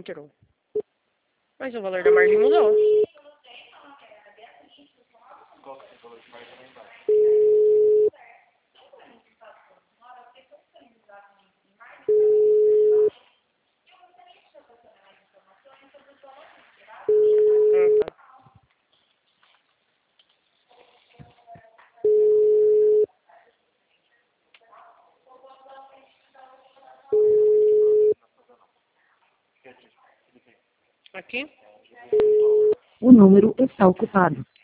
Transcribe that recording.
entrou. Mas o valor da margem mudou. Qual que é o valor de margem lá embaixo? Tá. Aqui? O número está ocupado.